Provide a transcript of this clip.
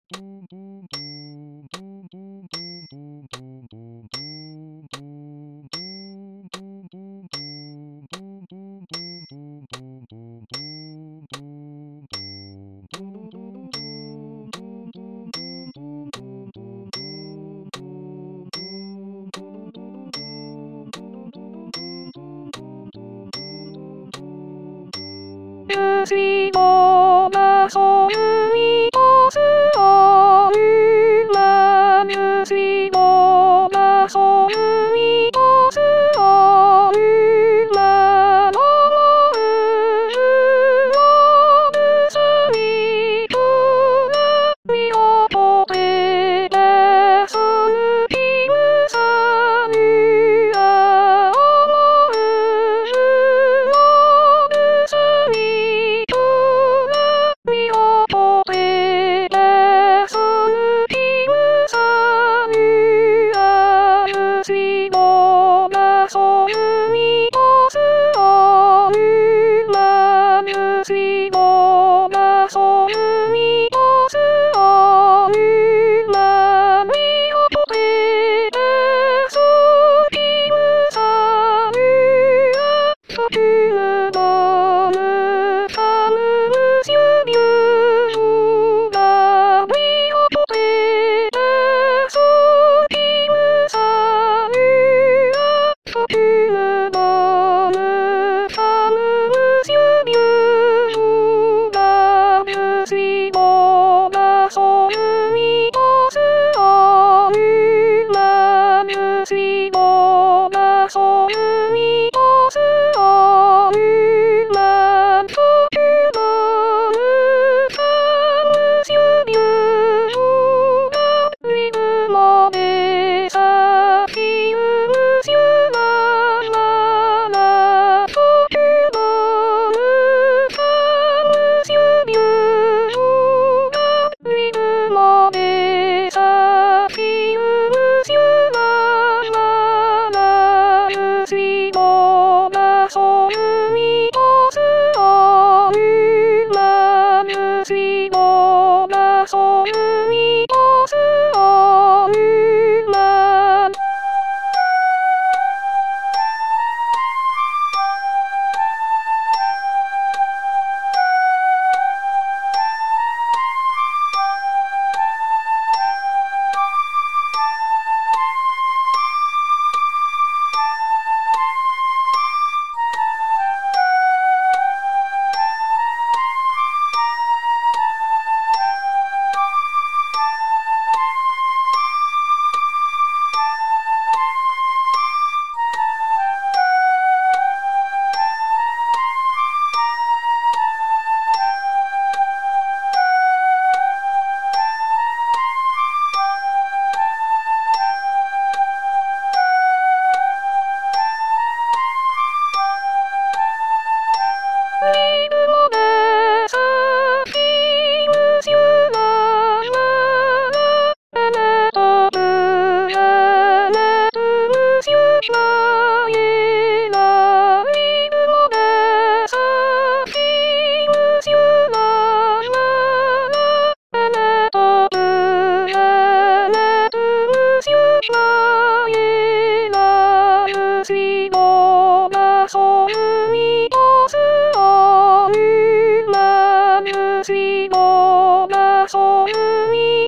水もなそうにとすあるらぬ水もなそうにとすあるらのうむすりくらみをとてなすびむさぬあおむむすりみをとてなすびむさぬあむしもなそうにとすあるらむしもなそうにとすあるらみをとてなすびむさぬあそくのむさぬしゅみゅがみをとてなすびむさぬあそくのむさぬしゅみゅがむしもなそうにとすあるらむしもなそうにとすあるらそくのむさぬしゅみゅがみむもめさきうしゅらららそくのむさぬしゅみゅがみむもめさきうしゅらららむしもなそうにとすあるらむしもなそうにとすあるらみぬもめさきうしゅららあなたぶあなたぶしゅらえらみぬもめさきうしゅららあなたぶあなたぶしゅらえらむしもなそうにとすあるらむしもなそうに